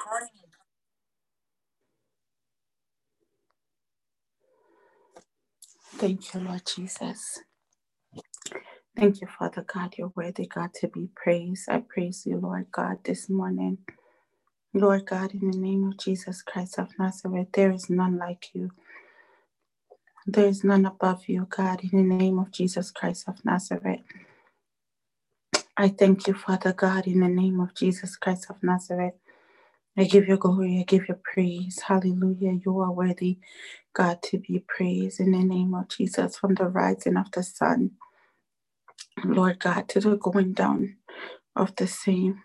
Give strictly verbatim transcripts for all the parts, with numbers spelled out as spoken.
Thank you, Lord Jesus. Thank you, Father God. You're worthy, God, to be praised. I praise you, Lord God, this morning. Lord God, in the name of Jesus Christ of Nazareth, there is none like you. There is none above you, God, in the name of Jesus Christ of Nazareth. I thank you, Father God, in the name of Jesus Christ of Nazareth. I give you glory, I give you praise. Hallelujah. You are worthy, God, to be praised in the name of Jesus, from the rising of the sun, Lord God, to the going down of the same.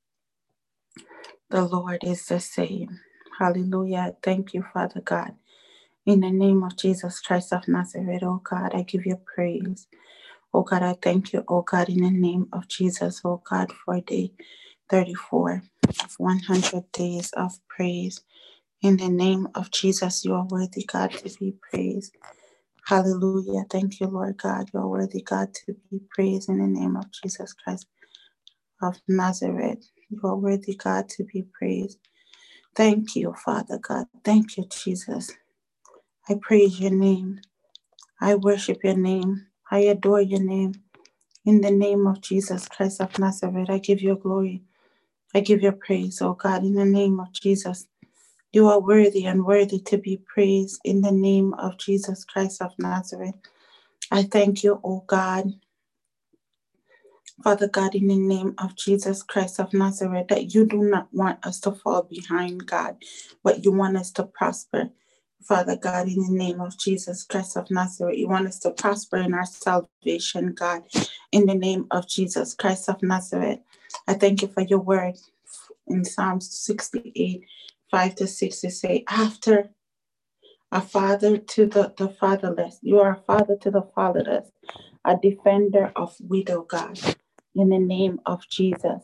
The Lord is the same. Hallelujah. Thank you, Father God. In the name of Jesus Christ of Nazareth, oh God, I give you praise. Oh God, I thank you, oh God, in the name of Jesus, oh God, for day thirty-four of one hundred days of praise. In the name of Jesus, you are worthy, God, to be praised. Hallelujah. Thank you, Lord God. You are worthy, God, to be praised in the name of Jesus Christ of Nazareth. You are worthy, God, to be praised. Thank you, Father God. Thank you, Jesus. I praise your name. I worship your name. I adore your name. In the name of Jesus Christ of Nazareth, I give you glory. I give you praise, oh God, in the name of Jesus. You are worthy and worthy to be praised in the name of Jesus Christ of Nazareth. I thank you, oh God, Father God, in the name of Jesus Christ of Nazareth, that you do not want us to fall behind, God, but you want us to prosper. Father God, in the name of Jesus Christ of Nazareth, you want us to prosper in our salvation, God, in the name of Jesus Christ of Nazareth. I thank you for your word in Psalms sixty-eight, five to six, to say, after a father to the, the fatherless, you are a father to the fatherless, a defender of widow, God, in the name of Jesus.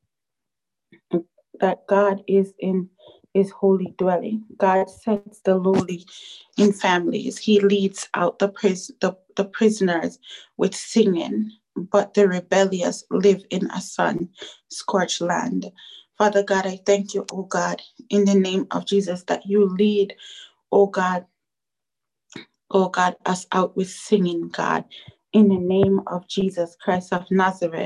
That God is in his holy dwelling. God sets the lowly in families. He leads out the, pris- the, the prisoners with singing, but the rebellious live in a sun-scorched land. Father God, I thank you, oh God, in the name of Jesus, that you lead, oh God, oh God, us out with singing, God, in the name of Jesus Christ of Nazareth.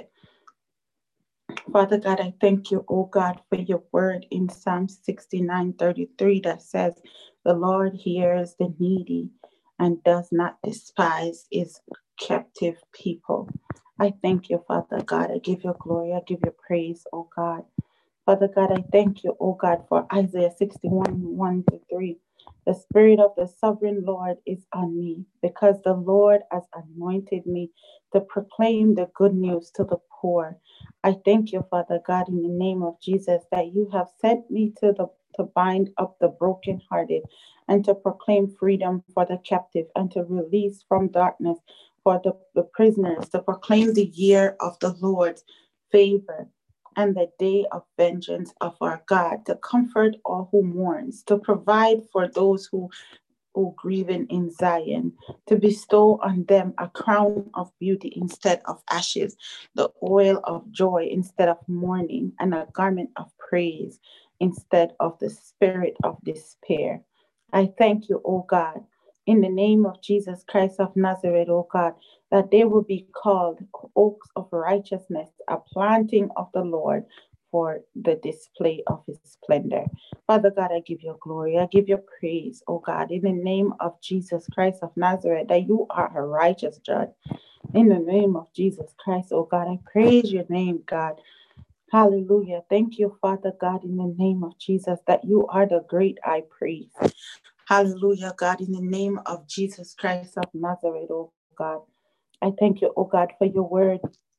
Father God, I thank you, oh God, for your word in Psalm sixty-nine thirty-three that says, the Lord hears the needy and does not despise his captive people. I thank you, Father God. I give you glory. I give you praise, oh God. Father God, I thank you, oh God, for Isaiah sixty-one, one to three. The Spirit of the Sovereign Lord is on me, because the Lord has anointed me to proclaim the good news to the poor. I thank you, Father God, in the name of Jesus, that you have sent me to the to bind up the brokenhearted and to proclaim freedom for the captive and to release from darkness for the, the prisoners, to proclaim the year of the Lord's favor and the day of vengeance of our God, to comfort all who mourns, to provide for those who, who grieving in Zion, to bestow on them a crown of beauty instead of ashes, the oil of joy instead of mourning, and a garment of praise instead of the spirit of despair. I thank you, O God, in the name of Jesus Christ of Nazareth, O God, that they will be called oaks of righteousness, a planting of the Lord for the display of his splendor. Father God, I give you glory. I give you praise, oh God, in the name of Jesus Christ of Nazareth, that you are a righteous judge. In the name of Jesus Christ, oh God, I praise your name, God. Hallelujah. Thank you, Father God, in the name of Jesus, that you are the great high priest. Hallelujah, God, in the name of Jesus Christ of Nazareth, oh God. I thank you, oh God, for your word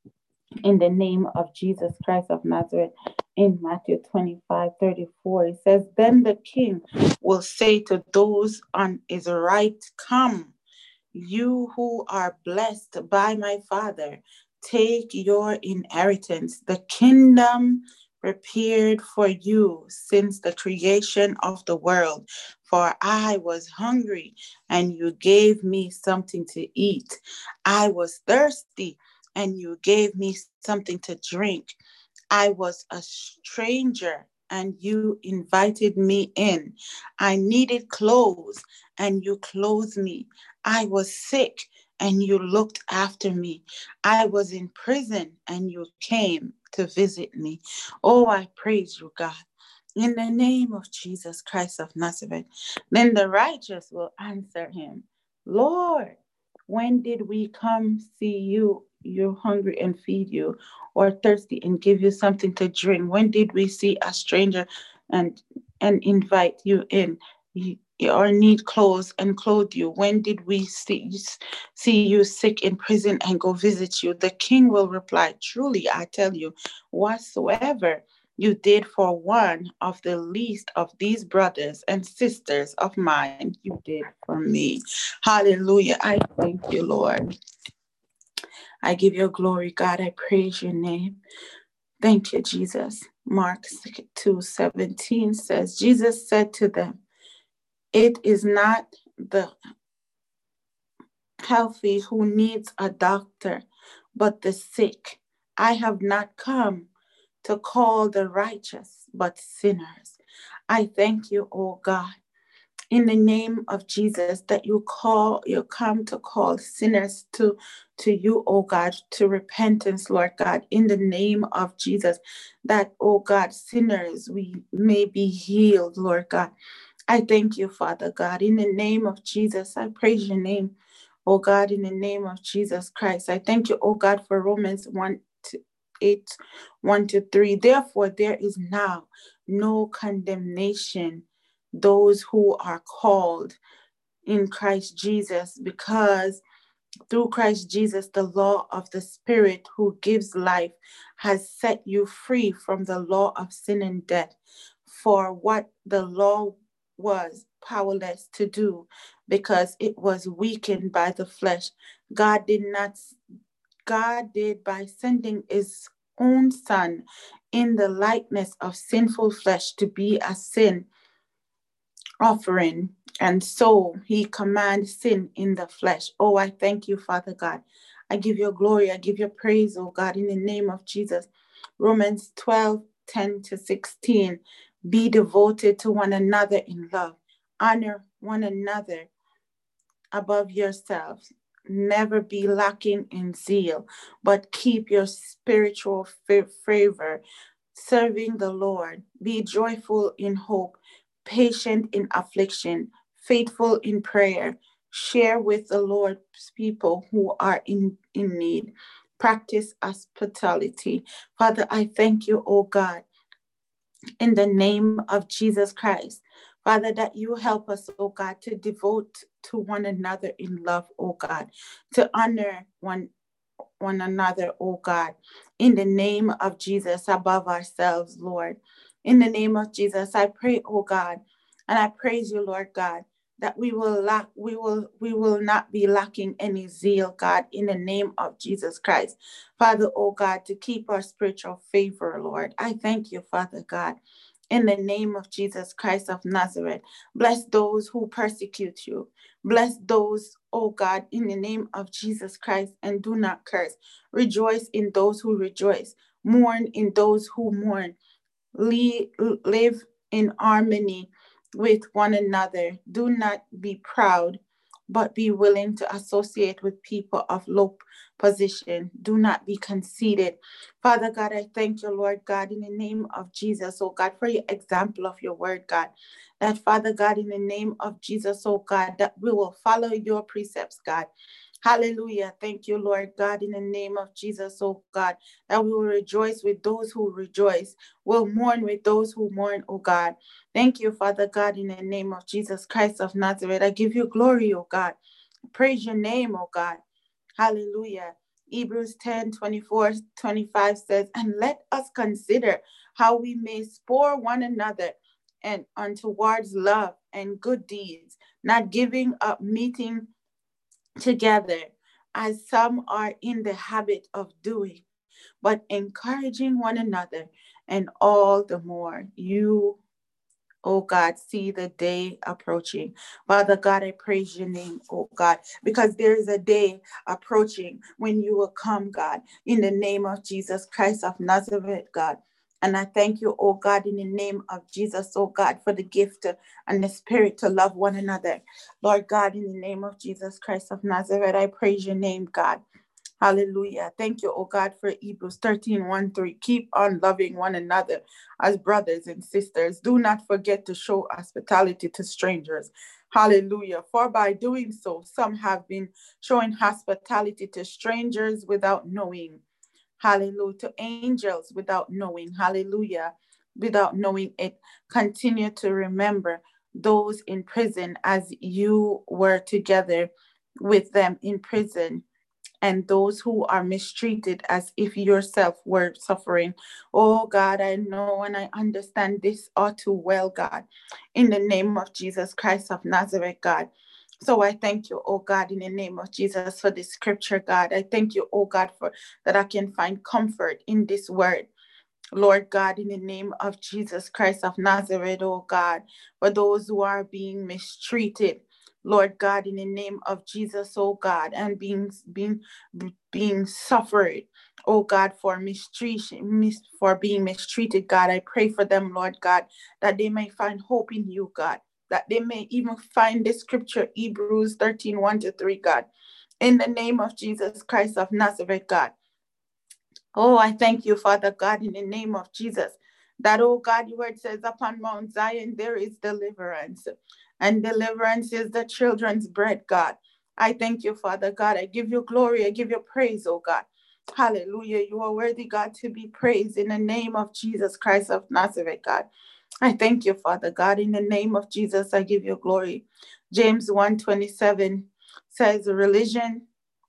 in the name of Jesus Christ of Nazareth. In Matthew twenty-five thirty-four, it says, then the king will say to those on his right, come, you who are blessed by my Father, take your inheritance, the kingdom prepared for you since the creation of the world. For I was hungry, and you gave me something to eat. I was thirsty, and you gave me something to drink. I was a stranger, and you invited me in. I needed clothes and you clothed me. I was sick and you looked after me. I was in prison and you came to visit me. Oh, I praise you, God. In the name of Jesus Christ of Nazareth. Then the righteous will answer him, Lord, when did we come see you? You're hungry and feed you, or thirsty and give you something to drink? When did we see a stranger and and invite you in? You, or need clothes and clothe you? When did we see, see you sick in prison and go visit you? The king will reply, Truly, I tell you, whatsoever you did for one of the least of these brothers and sisters of mine, you did for me. Hallelujah. I thank you, Lord. I give you glory, God. I praise your name. Thank you, Jesus. Mark two seventeen says, Jesus said to them, It is not the healthy who needs a doctor, but the sick. I have not come to call the righteous, but sinners. I thank you, oh God, in the name of Jesus, that you call, you come to call sinners to, to you, oh God, to repentance, Lord God, in the name of Jesus, that, oh God, sinners, we may be healed, Lord God. I thank you, Father God, in the name of Jesus. I praise your name, oh God, in the name of Jesus Christ. I thank you, oh God, for Romans one to eight, one to three. Therefore, there is now no condemnation those who are called in Christ Jesus, because through Christ Jesus, the law of the Spirit who gives life has set you free from the law of sin and death. For what the law was powerless to do, because it was weakened by the flesh, God did not God did by sending his own Son in the likeness of sinful flesh to be a sin offering. And so he commands sin in the flesh. Oh, I thank you, Father God. I give you glory. I give you praise, oh God, in the name of Jesus. Romans twelve, ten to sixteen. Be devoted to one another in love. Honor one another above yourselves. Never be lacking in zeal, but keep your spiritual fervor, serving the Lord. Be joyful in hope, patient in affliction, faithful in prayer. Share with the Lord's people who are in, in need. Practice hospitality. Father, I thank you, oh God, in the name of Jesus Christ. Father, that you help us, oh God, to devote to one another in love, oh God, to honor one one another, oh God, in the name of Jesus, above ourselves, Lord. In the name of Jesus, I pray, oh God, and I praise you, Lord God, that we will lack, we will, we will not be lacking any zeal, God, in the name of Jesus Christ. Father, oh God, to keep our spiritual favor, Lord. I thank you, Father God. In the name of Jesus Christ of Nazareth, bless those who persecute you. Bless those, oh God, in the name of Jesus Christ, and do not curse. Rejoice in those who rejoice. Mourn in those who mourn. Live in harmony with one another. Do not be proud, but be willing to associate with people of low position. Do not be conceited. Father God, I thank you, Lord God, in the name of Jesus, oh God, for your example of your word, God. That, Father God, in the name of Jesus, oh God, that we will follow your precepts, God. Hallelujah. Thank you, Lord God, in the name of Jesus, oh God, that we will rejoice with those who rejoice, will mourn with those who mourn, oh God. Thank you, Father God, in the name of Jesus Christ of Nazareth. I give you glory, oh God. Praise your name, oh God. Hallelujah. Hebrews ten, twenty-four, twenty-five says, and let us consider how we may spur one another and on towards love and good deeds, not giving up meeting together as some are in the habit of doing, but encouraging one another, and all the more you, oh God, see the day approaching. Father God, I praise your name, oh God, because there is a day approaching when you will come, God, in the name of Jesus Christ of Nazareth, God. And I thank you, oh God, in the name of Jesus, oh God, for the gift and the spirit to love one another. Lord God, in the name of Jesus Christ of Nazareth, I praise your name, God. Hallelujah. Thank you, oh God, for Hebrews thirteen, one, three. Keep on loving one another as brothers and sisters. Do not forget to show hospitality to strangers. Hallelujah. For by doing so, some have been showing hospitality to strangers without knowing. Hallelujah. To angels without knowing. Hallelujah. Without knowing it. Continue to remember those in prison as you were together with them in prison, and those who are mistreated as if yourself were suffering. Oh God, I know and I understand this all too well, God, in the name of Jesus Christ of Nazareth, God. So I thank you, oh God, in the name of Jesus for this scripture, God. I thank you, oh God, for that I can find comfort in this word. Lord God, in the name of Jesus Christ of Nazareth, oh God, for those who are being mistreated, Lord God, in the name of Jesus, oh God, and being being being suffered, oh God, for mistreatment, mis, for being mistreated, God, I pray for them, Lord God, that they may find hope in you, God, that they may even find the scripture, Hebrews thirteen, one to three, God, in the name of Jesus Christ of Nazareth, God. Oh, I thank you, Father God, in the name of Jesus, that, oh God, your word says, upon Mount Zion there is deliverance, and deliverance is the children's bread, God. I thank you, Father God. I give you glory. I give you praise, oh God. Hallelujah. You are worthy, God, to be praised in the name of Jesus Christ of Nazareth, God. I thank you, Father God. In the name of Jesus, I give you glory. James one twenty-seven says, religion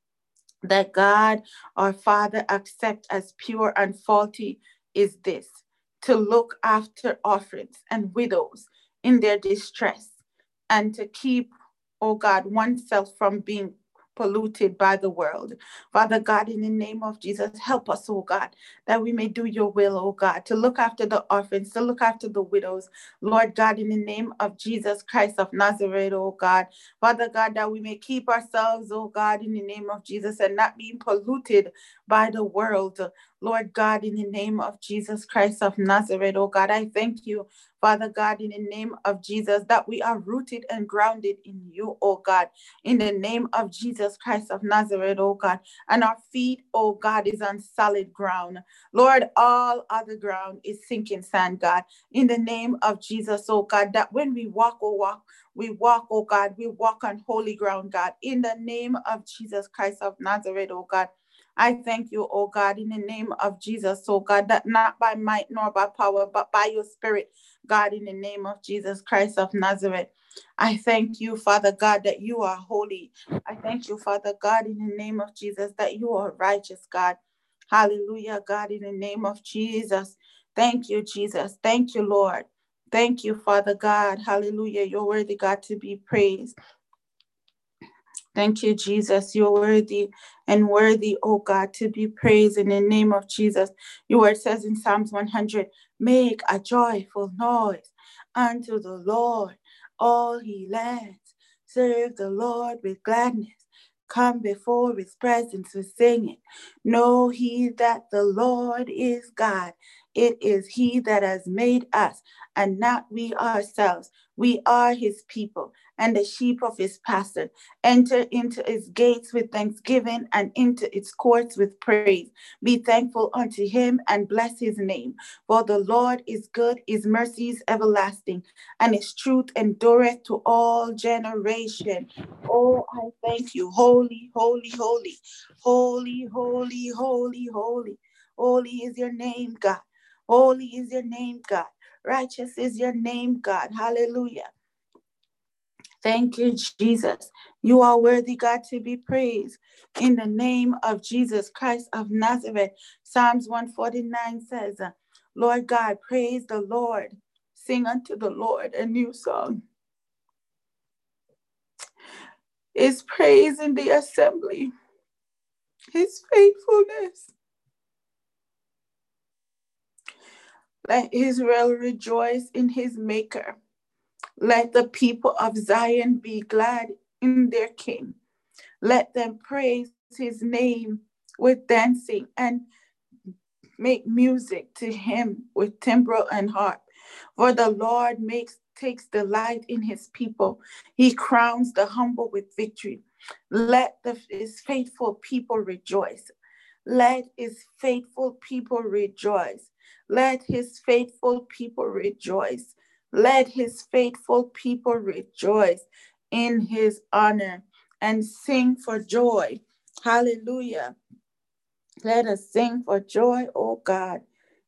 that God our Father accept as pure and faulty is this: to look after orphans and widows in their distress, and to keep, oh God, oneself from being polluted by the world. Father God, in the name of Jesus, help us, oh God, that we may do your will, oh God, to look after the orphans, to look after the widows. Lord God, in the name of Jesus Christ of Nazareth, oh God, Father God, that we may keep ourselves, oh God, in the name of Jesus, and not being polluted by the world. Lord God, in the name of Jesus Christ of Nazareth, oh God, I thank you, Father God, in the name of Jesus, that we are rooted and grounded in you, oh God, in the name of Jesus Christ of Nazareth, oh God, and our feet, oh God, is on solid ground. Lord, all other ground is sinking sand, God, in the name of Jesus, oh God, that when we walk, oh walk, we walk, oh God, we walk on holy ground, God, in the name of Jesus Christ of Nazareth, oh God. I thank you, oh God, in the name of Jesus, oh God, that not by might nor by power, but by your spirit, God, in the name of Jesus Christ of Nazareth. I thank you, Father God, that you are holy. I thank you, Father God, in the name of Jesus, that you are righteous, God. Hallelujah, God, in the name of Jesus. Thank you, Jesus. Thank you, Lord. Thank you, Father God. Hallelujah. You're worthy, God, to be praised. Thank you, Jesus. You're worthy and worthy, oh God, to be praised in the name of Jesus. Your word says in Psalms one hundred, make a joyful noise unto the Lord, all ye lands. Serve the Lord with gladness. Come before his presence with singing. Know he that the Lord is God. It is he that has made us, and not we ourselves. We are his people and the sheep of his pasture. Enter into his gates with thanksgiving and into its courts with praise. Be thankful unto him and bless his name. For the Lord is good, his mercy is everlasting, and his truth endureth to all generation. Oh, I thank you. Holy, holy, holy, holy, holy, holy, holy. Holy is your name, God. Holy is your name, God. Righteous is your name, God. Hallelujah. Thank you, Jesus. You are worthy, God, to be praised. In the name of Jesus Christ of Nazareth, Psalms one forty-nine says, Lord God, praise the Lord. Sing unto the Lord a new song. His praise in the assembly. His faithfulness. Let Israel rejoice in his maker. Let the people of Zion be glad in their king. Let them praise his name with dancing and Make music to him with timbrel and harp. For the Lord makes takes delight in his people. He crowns the humble with victory. Let the, his faithful people rejoice. Let his faithful people rejoice. Let his faithful people rejoice. Let his faithful people rejoice in his honor and sing for joy. Hallelujah. Let us sing for joy, O God,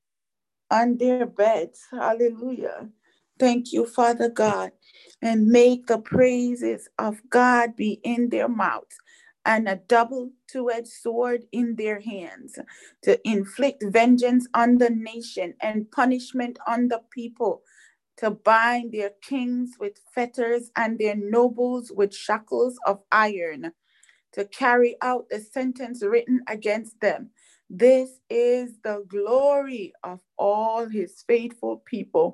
on their beds. Hallelujah. Thank you, Father God. And make the praises of God be in their mouths and a double two-edged sword in their hands to inflict vengeance on the nation and punishment on the people, to bind their kings with fetters and their nobles with shackles of iron, to carry out the sentence written against them. This is the glory of all his faithful people.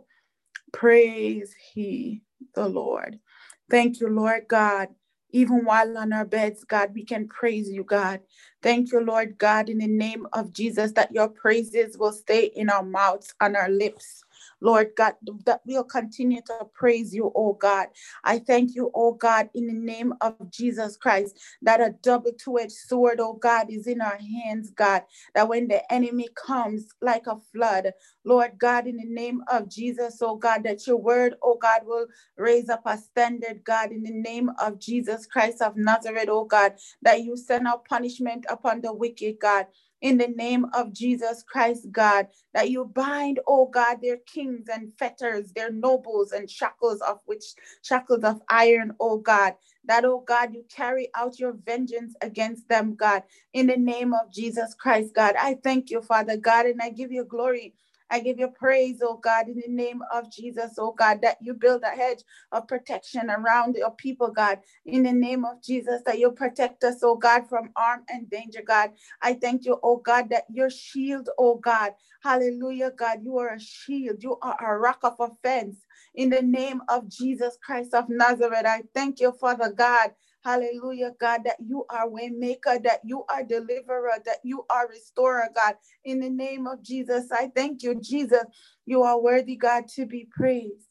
Praise he the Lord. Thank you, Lord God. Even while on our beds, God, we can praise you, God. Thank you, Lord God, in the name of Jesus, that your praises will stay in our mouths, on our lips. Lord God, that we'll continue to praise you, oh God. I thank you, oh God, in the name of Jesus Christ, that a double two-edged sword, oh God, is in our hands, God, that when the enemy comes like a flood, Lord God, in the name of Jesus, oh God, that your word, oh God, will raise up a standard, God, in the name of Jesus Christ of Nazareth, oh God, that you send out punishment upon the wicked, God, in the name of Jesus Christ, God, that you bind, oh God, their kings and fetters, their nobles and shackles of which shackles of iron, oh God, that, oh God, you carry out your vengeance against them, God, in the name of Jesus Christ, God. I thank you, Father God, and I give you glory. I give you praise, oh God, in the name of Jesus, oh God, that you build a hedge of protection around your people, God, in the name of Jesus, that you protect us, oh God, from harm and danger, God. I thank you, oh God, that your shield, oh God, hallelujah, God, you are a shield, you are a rock of offense, in the name of Jesus Christ of Nazareth. I thank you, Father God, hallelujah, God, that you are way maker, that you are deliverer, that you are restorer, God. In the name of Jesus, I thank you, Jesus. You are worthy, God, to be praised.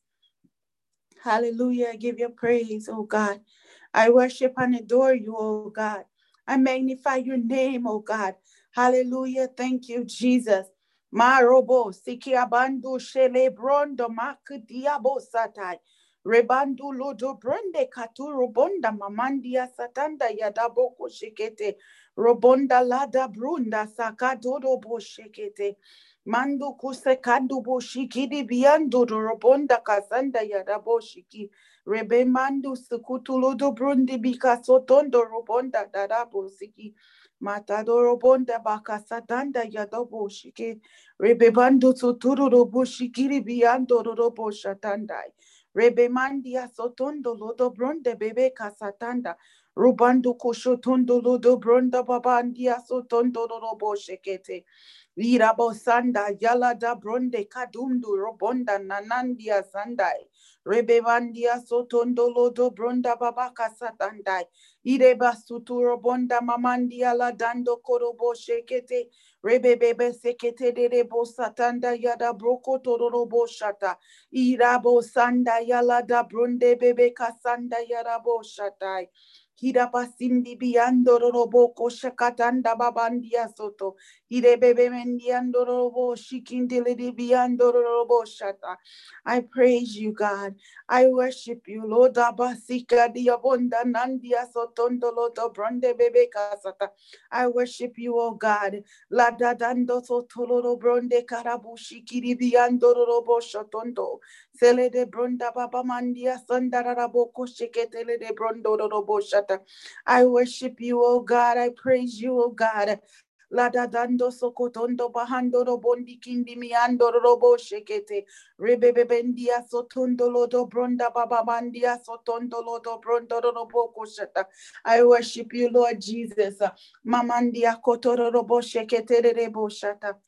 Hallelujah. I give you praise, oh God. I worship and adore you, oh God. I magnify your name, oh God. Hallelujah. Thank you, Jesus. Marobo sikiabandu shelebrondo makudiabo satai. Rebandu lodo bronde katuru bonda mamandia satanda yadaboko shekete. Robonda lada brunda sakadodo bo shekete. Mandu kuse kandu bo shikidi biando robonda kasanda yadabo shiki. Rebe mandu sukutulodo brundi bika sotondo robonda dadabo siki. Matado robonda baka satanda yadobo shiki. Rebe bandu suturu robo shikiri biando robo shatandai. Rebe mandia sotondo lodo bronde bebe kasatanda. Rubando koshotondo lodo bronda babandia sotondo robo shekete. Irabo sanda yala da bronde kadundu robonda nanandia sandai. Rebebandia sotondo lodo bronda babaka satandai. Ireba sutu robonda mamandia la dando korobo shekete. Rebebebe sekete de rebo satanda yada broko tororobo shata. Irabo sanda yala da bronde bebe kasanda yarabo shatai. Hira pasindi biando robo koshakatanda babandia soto. Hire bebe mendiando robo shikindili biando robo shata. I praise you, God. I worship you, Lord. Abasika diabonda nandia sotondo lodo bronde bebe kasata. I worship you, oh God. La dadando sotolo bronde karabushi kiribiando robo shotondo. Sele de bronda baba mandia sandaraboko sheketele de brondo robo shata. I worship you, oh God. I praise you, oh God. La dadando sokotondo bahando robondi kindi miando robo shekete. Rebebendia sotondo lodo bronda baba mandia sotondo lodo brondo robo koshata. I worship you, Lord Jesus. Mamandia kotoro robo shekete rebo shata.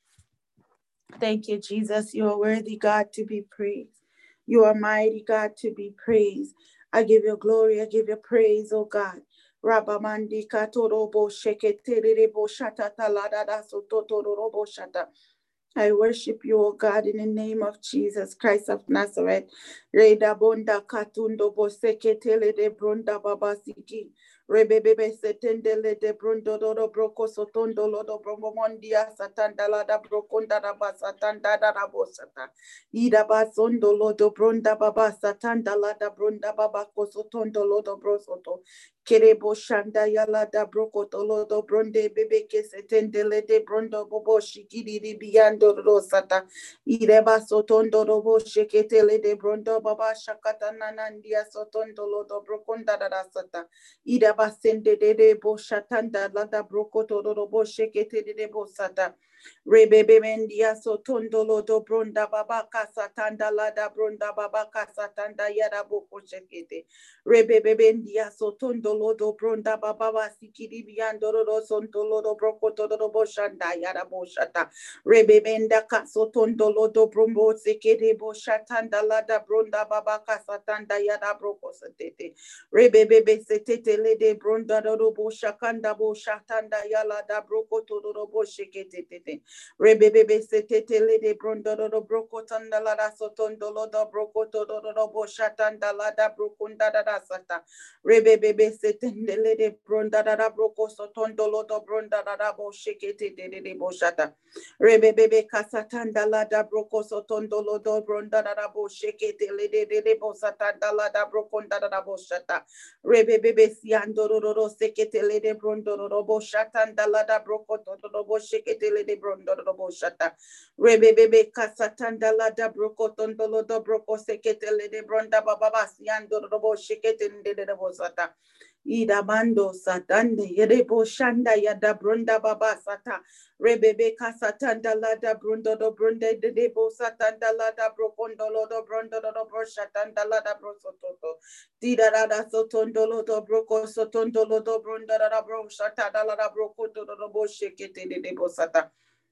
Thank you, Jesus. You are worthy, God, to be praised. You are mighty, God, to be praised. I give you glory. I give you praise, oh God. Rabamandi katorobo shekete rebo shata talada da sototoro robo shata. I worship you, O God, in the name of Jesus Christ of Nazareth. Reda bonda katundo boseke tele de bronda babasiki. Rebebebe setendele de brondo do broko sotondo lodo bromondia satanda la da brokonda da basatanda da bosata. Ida basondo lodo bronda baba satanda la da bronda baba kosotondo lodo brosoto. Kerebo shanda yala da broko tolo do bronde bebe ke setendele de brondo bobo shikiri di biando rosata. Ireba sotondo robo sheketele de brondo baba shakata nanandia sotondo lo do brokonda da sata. Ireba sende de de bo shatanda la da broko tolo robo shekete de bo sata. Rebebe mendia sotondo lo do bronda baba kasatanda la da bronda baba kasatanda yada boko shekete. Rebebendia sotondo lodo bronda baba sikiri biando rodo sonto lodo broko todo boshanda yara boshata. Rebebenda kasotondo lodo brombo sekere boshatanda lada bronda baba kasatanda yara broko setete. Rebebebe setete lede bronda rodo boshakanda boshatanda yala da broko todo boshekete. Rebebebe setete lede bronda rodo broko tanda lada sotondo lodo broko todo boshatanda lada brokunda da sata. Rebebebe setendele de bronda da broko sotondo lodo bronda da bo shekete de de boshata. Rebebebe kasatanda la da broko sotondo lodo bronda da bo shekete le de de bosatanda la da brokonda da boshata. Rebebebe siando ro sekete le de brondo ro boshatanda la da broko todo bo shekete le de brondo ro boshata. Rebebebe kasatanda la da broko tondo lodo broko sekete le de bronda baba siando ro shekete de de bosata. Ida bando satande yerebo shanda yada brunda baba sata. Rebebe kasatanda lada brundo do brunde de debo satanda lada brokondo lodo brundo do broshatanda lada brosototo. Dida rada sotondo lodo broko sotondo lodo brunda da broshatada lada brokoto do boshekete de debo sata.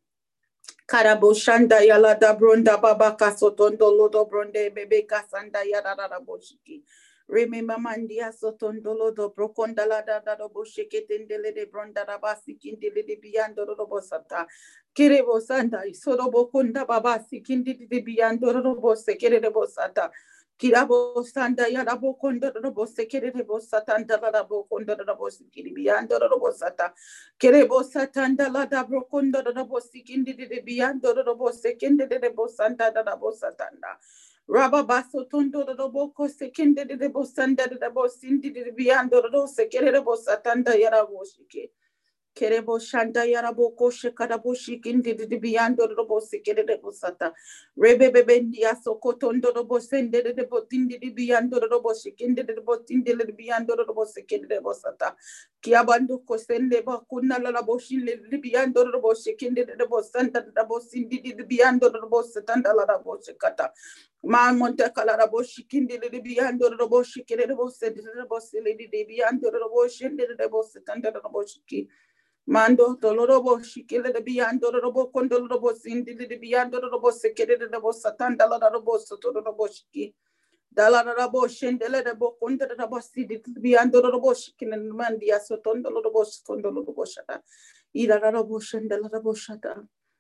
Karaboshanda yala da bronda baba kasotondo lodo bronde bebe kasanda yada da boshiki. Remember mandia sotondo lodo brokonda la da da boshike tendele de bronda da basi kindele de biando do bosata. Kerebo sanda isoro bokonda baba sikindi de biando do bose kere de bosata. Kirabo sanda yada bokonda do bose kere de bosata da bokonda do bose kiri biando do bosata. Kerebo satanda la da brokonda do bose kindi de biando do bose kende de bosanda da bosatanda. Rabba baso tondo do boko sekende de bosanda de bosindi de biando do sekere de bosatanda yara boshike. Kerebo shanda yarabo koshe karaboshi kindi de biando robo sekere de bosata. Rebe bebendia sokotondo robo sende de botindi de biando robo shikinde de botindi de biando robo sekere de bosata. Kiabando kosende bakuna la boshi le biando robo shikinde de bosanda de bosindi de biando robo setanda la boshikata. Ma monte kala boshi kindi de biando robo shikere de bosende de bosile de biando robo shinde de bosatanda de boshiki. Mando dolorobo shikele de biando robo condolobo sindi de biando robo sekere de robo satanda la robo sotorobo shiki. Dala robo shendele de boconda de robo sidi biando robo shikele mandia sotondo robo sotondo robo shata. Ira robo shendela robo shata.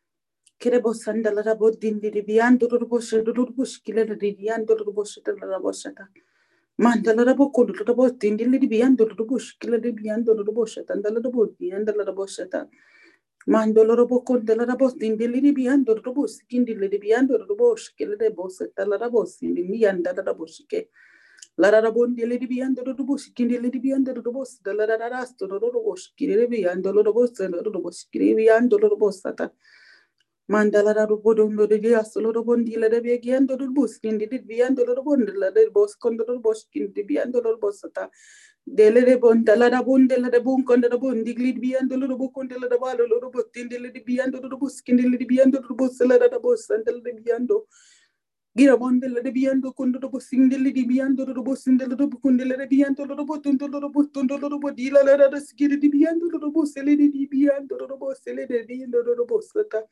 Kerebo sandala robo dindi de biando robo robo shikele de biando robo shata robo shata. Mandala robo kondo robo dindi de biando robo shikele de biando robo shata ndala robo biando robo shata. Mandolo robo condela robo stindili di biando robo skindili di biando robo skele de bosse tala robo sindi mianda da robo ske la robo ndili di biando robo skindili di biando robo dala da rasto robo skire di biando robo sendo robo skire biando robo sata mandala robo dondo di asolo robo ndile de biando robo skindi di biando robo ndila de bos condo robo skindi biando robo sata dele de bon dala da bon dele de bon konde de bon digli biando lo bo konde le de balo lo bo tindele di biando lo bo skindele di biando lo bo sele da bo sandele de biando gira bon dele de biando konde de bo sindele di biando lo bo sindele do bo konde le de biando lo bo tondo lo bo tondo lo bo dila la da skiri di biando lo bo sele di biando lo bo sele de biando lo bo sata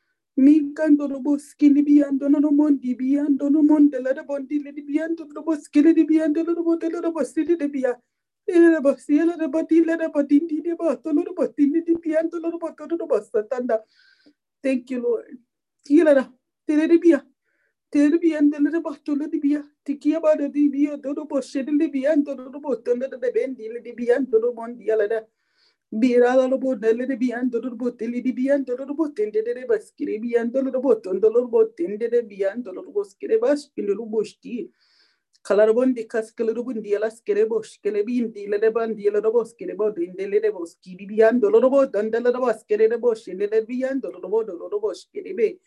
mi canto lo bo skini biando no mondi biando no monde la de bon dile di biando lo bo skiri di biando lo bo tele lo bo sele de biando Ele basila de batila de batindi de batolo de batindi de pianto de batolo de basatanda. Thank you, Lord. Tilara, Terebia, Terebian, the little bottle of the beer, Tiki about the beer, Dodo Bosch, the Libian, Dodo Botton, the Bendi, the Libian, Dodo Mondialada. Bira lo bo delle de biando lo botelli di biando lo bottende de baschire biando lo bottondo lo bottende de biando lo boschire baschire lo bosti Calarbon di cascale lo bundi alla schire boschile bindi le de bandi le boschire bodinde le de boschi di biando lo bottende le boschire de boschine de biando lo bodo lo boschire be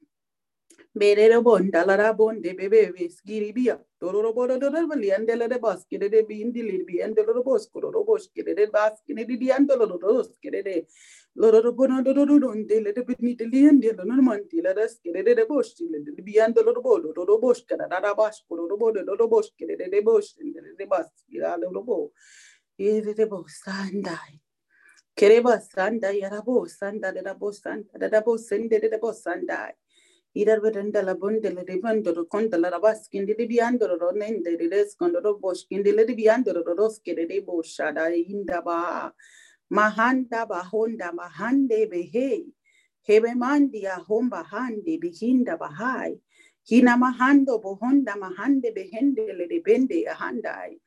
Bere bonda la rabonde bebe skiri bia. Toro bodo do bali andele de baskere de bindi libi andele de bosco do boskere de baskere di andele do doskere de loro bono do do do ndele de bini de liende no manti la daskere de boski de bi andele do bodo do boskere da basco do bodo do boskere de boskere de baskira do bo. Ere de bosandai. Kereba sanda yarabo sanda de bo sanda de bo sende de bo sandai. Idar bedenda la bonde le ribando ro conta la rabaskin di biando ro nende di rescondo ro boskin di le biando ro roske de boshada inda ba mahanda ba honda mahande behe hebe mandia homba hande bihinda bahai hina mahando bo honda mahande behende le bende handai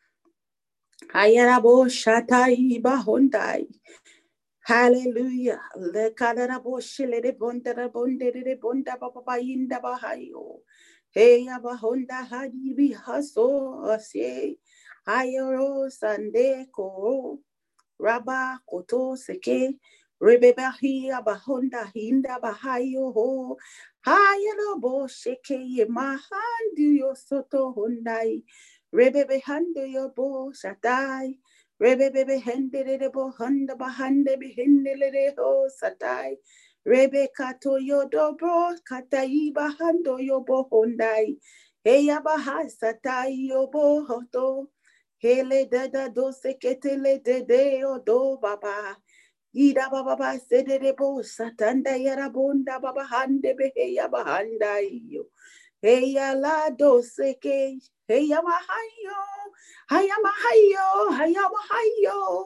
hayara bo shatai ba hondai. Hallelujah. Le kadara boshele de bonda de bonde de bonda papa inda bahayo. Hey abahonda hadibi haso ase. Hayoro sande ko. Raba koto seke. Rebebahi abahonda hinda bahayo ho. Hayalo bosheke ye mahandi yo soto hondai. Rebebehando yo bo shatai. Rebe bebe hende de bo handa bahande behende le ho satai. Rebe kato yo dobro katai bahando yo bo hondai. Heya baha satai yo bo hoto. Hele dada do seketele de de o do baba. Ida baba ba sede de bo satanda yara bonda baba hande beheya bahanda yo. Heya la do seke. Heya mahayo. Hayamahayo, hayamahayo.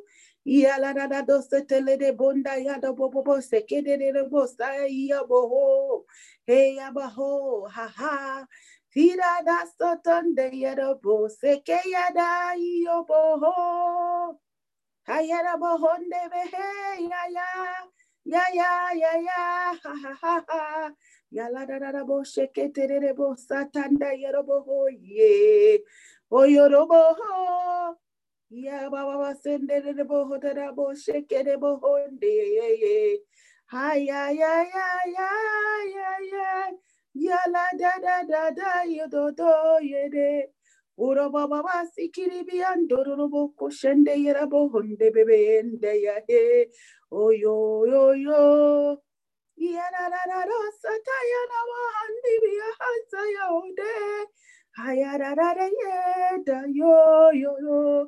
Ya la da da do se tele de bonda ya do bo bo bo se ke de de bo sa ya bo ho. Hey ya ba ho, ha ha. Tira da soton de ya do bo se ke ya da yo bo ho. Haya da bo honde be he ya ya. Ya ya ya ya ha ha ha ha. Ya la da da da bo se ke te de de bo sa tanda ya do bo ho ye. Oyorobo ho, ya baba sende de boho de la bo sheke de boho de ye ye, ha ya ya ya ya ya ya, ya la da da da da yo do do ye de, uro baba sikiri biando robo koshende yera bohonde bebe ende ya he, oyo yo yo. Ya la la la la sataya na wahandi biya hasaya ode. Haya da da da ya da yo yo yo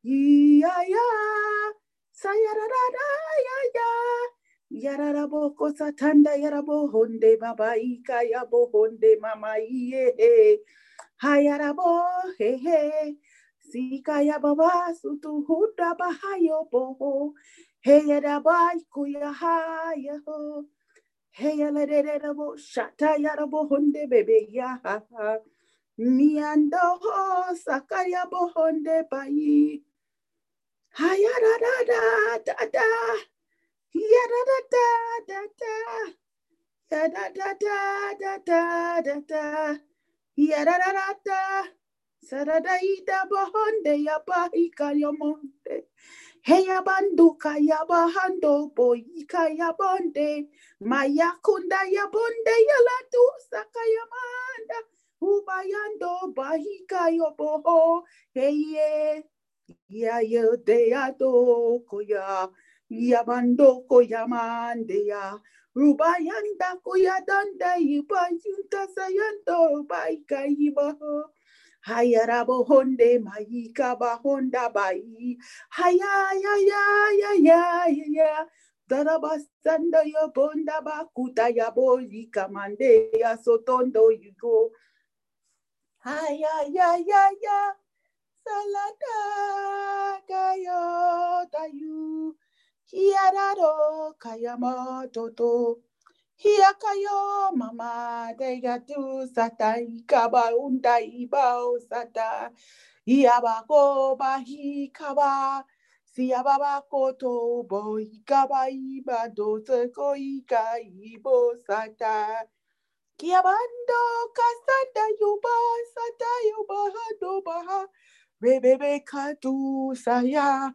ya ya saya da da da ya ya ya da da boko satanda ya da bohonde baba ika ya bohonde mama iye haya da bo he he sika ya baba sutu huda bahayo boho he ya da ba kuya haya ho he ya la de de bo shata ya da bohonde bebe ya ha ha Miando ho sakaya bohonde bai. Haya da da da da da. Ya da da da da da. Ya da da da da da da da. Ya da da da da. Sarada ida bohonde ya bai kaya monde. Heya banduka ya bahando boy kaya bonde. Maya kunda ya bonde ya la tu sakaya manda. Ubayando bahika yo boho heye ya yo de ado koya yamando koyamande ya rubayanda koyadanda ibayunta sayando baika ibaho hayarabo honde maika bahonda bai haya ya ya ya ya ya darabasanda yo bonda bakuta ya boyi kamande ya sotondo yugo Ay, ay, ay, ay, ay, salada, kayo, tayu, hiararo, kayama, toto, Hiakayo mama degatu sata ikaba unda ibao sata. Iabako bahi kaba. Siababa koto bo ikaba iba dote ko ika ibo sata. Kiabando kasanda yuba sata yuba hado baha. Rebebe katu saya.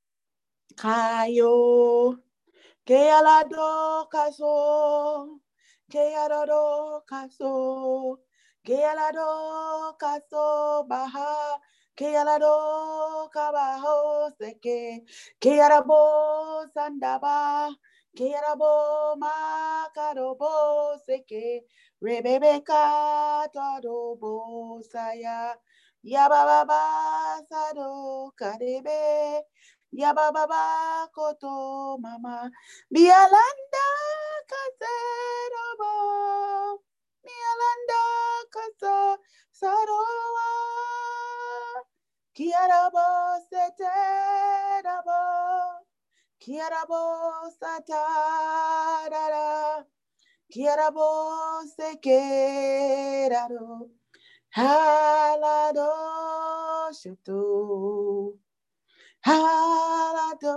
Kayo. Que alado caso, que alado caso, que alado caso baja, que alado cabajo seque, que arabo sandaba, que arabo macarobo seque, rebebeca todo saya, yababa sado carebe. Ya baba koto mama bialanda kaserobo bialanda kasa sarowa kiarabo seterabo kiarabo satarara kiarabo sekeraro halado shuto Halado,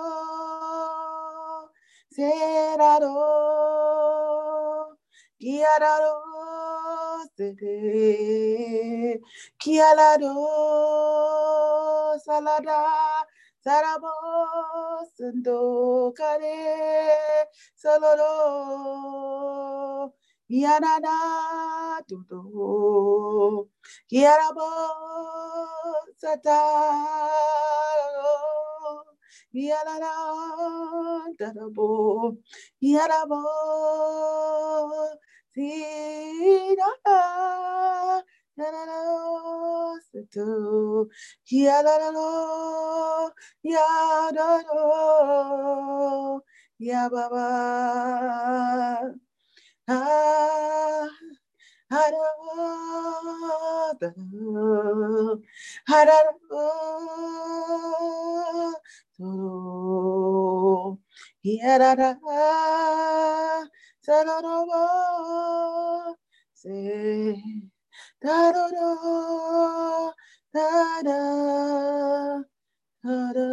serado, kiarado, sede, kialado, salada, sarabo, sendo, kare, soloro, yanana, tuto, kiarabo, sataro, yarara, darabo, yarabo, sira, yarara, sato, yarara, yarara, yababa, ah. Harada, harada, soro, yarada, sarada, se, darada, dada, dada.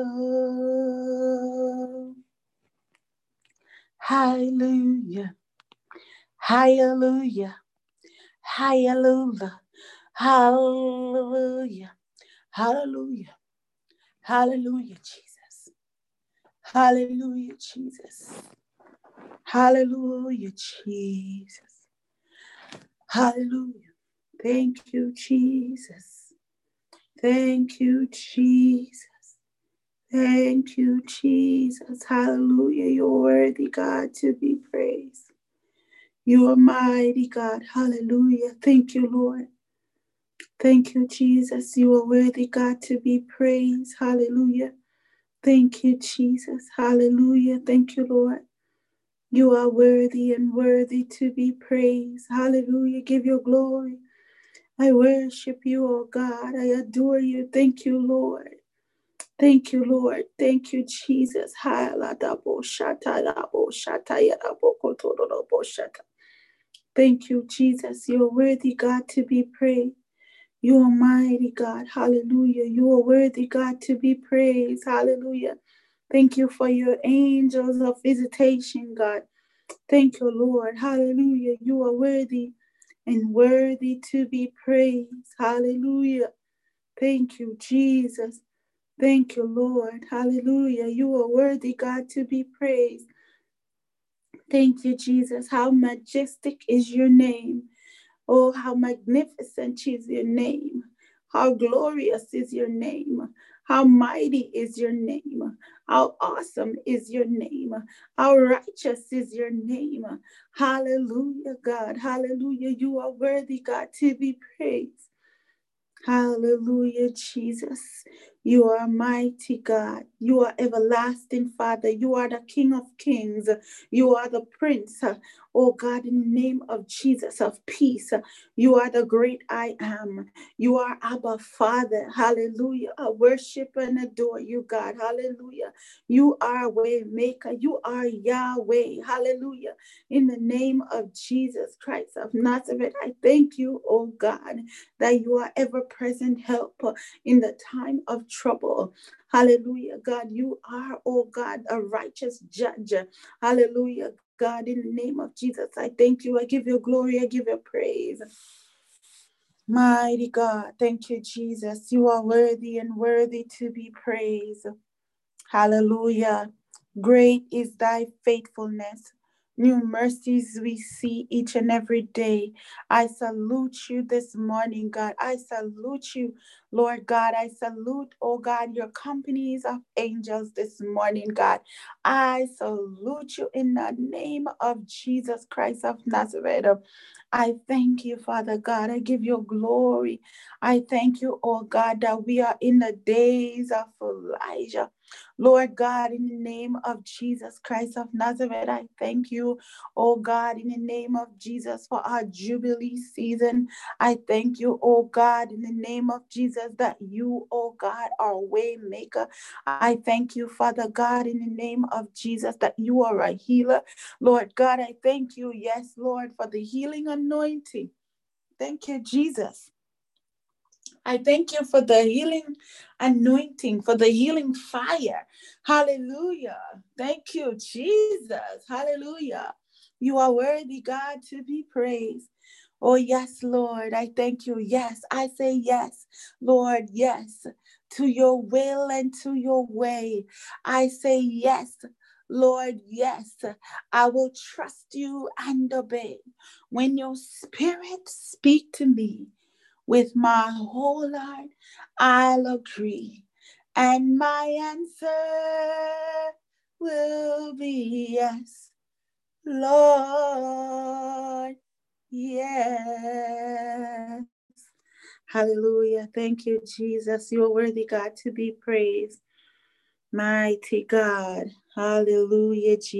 Hallelujah, hallelujah. Hallelujah. Hallelujah. Hallelujah. Hallelujah, Jesus. Hallelujah, Jesus. Hallelujah, Jesus. Hallelujah. Thank you, Jesus. Thank you, Jesus. Thank you, Jesus. Hallelujah. You're worthy, God, to be praised. You are mighty, God. Hallelujah. Thank you, Lord. Thank you, Jesus. You are worthy, God, to be praised. Hallelujah. Thank you, Jesus. Hallelujah. Thank you, Lord. You are worthy and worthy to be praised. Hallelujah. Give your glory. I worship you, oh God. I adore you. Thank you, Lord. Thank you, Lord. Thank you, Jesus. Thank you, Jesus. You're worthy, God, to be praised. You are mighty, God. Hallelujah. You are worthy, God, to be praised. Hallelujah. Thank you for your angels of visitation, God. Thank you, Lord. Hallelujah. You are worthy and worthy to be praised. Hallelujah. Thank you, Jesus. Thank you, Lord. Hallelujah. You are worthy, God, to be praised. Thank you, Jesus. How majestic is your name. Oh, how magnificent is your name. How glorious is your name. How mighty is your name. How awesome is your name. How righteous is your name. Hallelujah, God. Hallelujah. You are worthy, God, to be praised. Hallelujah, Jesus. You are mighty God. You are everlasting Father. You are the King of kings. You are the Prince. Oh God, in the name of Jesus of peace. You are the great I am. You are Abba Father. Hallelujah. I worship and adore you, God. Hallelujah. You are way maker. You are Yahweh. Hallelujah. In the name of Jesus Christ of Nazareth, I thank you, oh God, that you are ever present help in the time of trouble. Hallelujah, God. You are, oh God, a righteous judge. Hallelujah, God. In the name of Jesus, I thank you. I give you glory. I give you praise. Mighty God, thank you, Jesus. You are worthy and worthy to be praised. Hallelujah. Great is thy faithfulness. New mercies we see each and every day. I salute you this morning, God. I salute you, Lord God. I salute, oh God, your companies of angels this morning, God. I salute you in the name of Jesus Christ of Nazareth. I thank you, Father God. I give you glory. I thank you, oh God, that we are in the days of Elijah. Lord God, in the name of Jesus Christ of Nazareth, I thank you, oh God, in the name of Jesus for our Jubilee season. I thank you, oh God, in the name of Jesus that you, oh God, are a way maker. I thank you, Father God, in the name of Jesus that you are a healer. Lord God, I thank you, yes, Lord, for the healing anointing. Thank you, Jesus. I thank you for the healing anointing, for the healing fire. Hallelujah. Thank you, Jesus. Hallelujah. You are worthy, God, to be praised. Oh, yes, Lord. I thank you. Yes, I say yes, Lord. Yes, to your will and to your way. I say yes, Lord. Yes, I will trust you and obey. When your spirit speak to me, with my whole heart, I'll agree. And my answer will be yes, Lord, yes. Hallelujah. Thank you, Jesus. You're worthy, God, to be praised. Mighty God. Hallelujah, Jesus.